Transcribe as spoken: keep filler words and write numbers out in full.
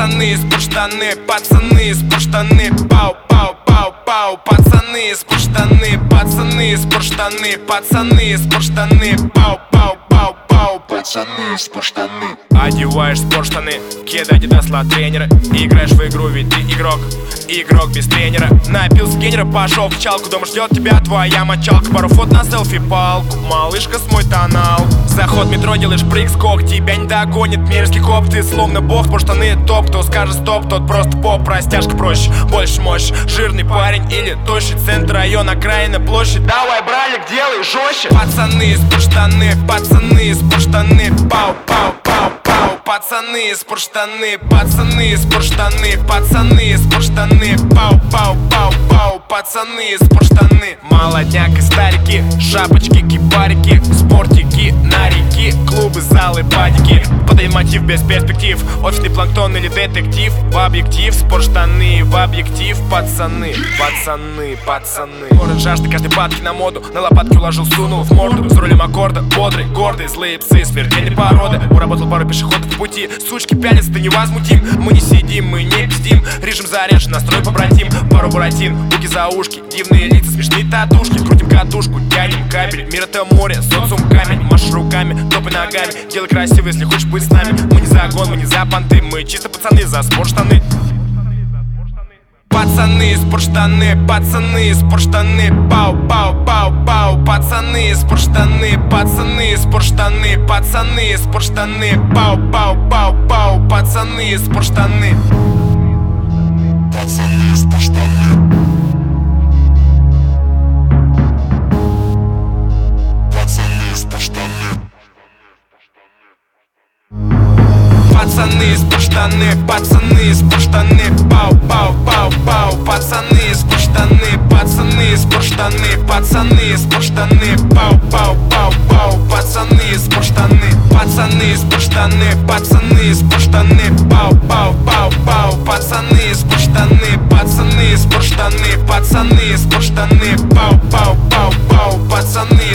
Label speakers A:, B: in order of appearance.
A: Пацаны, спорт-штаны, пацаны, спорт-штаны, пау-пау-пау-пау. Пацаны, спорт-штаны, пацаны, спорт-штаны, пацаны, спорт-штаны, пау-пау-пау-пау. Пацаны, спорт-штаны. Одеваешь спорт-штаны, кеды Adidas ла тренера. Играешь в игру, ведь ты игрок, игрок без тренера. Напился генера, пошел в чалку, дома ждет тебя твоя мочалка. Пару фото на селфи-палку, малышка смой тонал. Заход в метро, делаешь прыг-скок, тебя не догонит мерзкий коп. Ты словно бог, спорт-штаны топ. Кто скажет стоп, тот просто поп. Растяжка проще, больше мощь. Жирный парень или тощий, центр района, окраина, площадь. Давай, бралик, делай жестче. Пацаны, спорт-штаны, пацаны, спорт-штаны, пау-пау-пау-пау. Пацаны, спорт-штаны, пацаны, спорт-штаны, пацаны, спорт-штаны, пау-пау-пау-пау. Пацаны, спорт-штаны. Молодняк и старики, шапочки, кипарики, спортики, нарики, клубы, залы, падики. Подай мотив без перспектив, офисный планктон или детектив. В объектив, спорт-штаны, в объектив, пацаны, пацаны, пацаны. Город жажды, каждой падки на моду, на лопатки уложил, сунул в морду. С рулем аккорда, бодрый, гордый, злые псы, смертельной породы. Уработал пару пешеходов в пути, сучки пялятся, ты невозмутим. Мы не сидим, мы не пиздим, режим заряжен, настрой побратим. Пару буратин, буки за ушки, дивные лица, смешные татушки. Крутим катушку, тянем кабель, мир это море, социум камень. Машешь руками, топай ногами, делай красиво, если хочешь быть с нами. Мы не за гон, мы не за понты, мы чисто пацаны за спорт-штаны. Пацаны, спорт-штаны, пацаны, спорт-штаны, пау-пау-пау-пау. Пацаны, спорт-штаны, пацаны, спорт-штаны, пацаны, спорт-штаны, пау-пау-пау-пау. Пацаны, спорт-штаны. Пацаны, спорт-штаны. Пацаны, спорт-штаны. Пацаны, спорт-штаны, пацаны, спорт-штаны, пау-пау-пау-пау. Пацаны, спорт-штаны, пацаны, спорт-штаны, пацаны, спорт-штаны, пау-пау-пау-пау. Пацаны, спорт-штаны, пацаны, спорт-штаны, пацаны, спорт-штаны, пау-пау-пау-пау. Пацаны, спорт-штаны, пацаны, спорт-штаны, пацаны, спорт-штаны, пау-пау-пау-пау. Пацаны.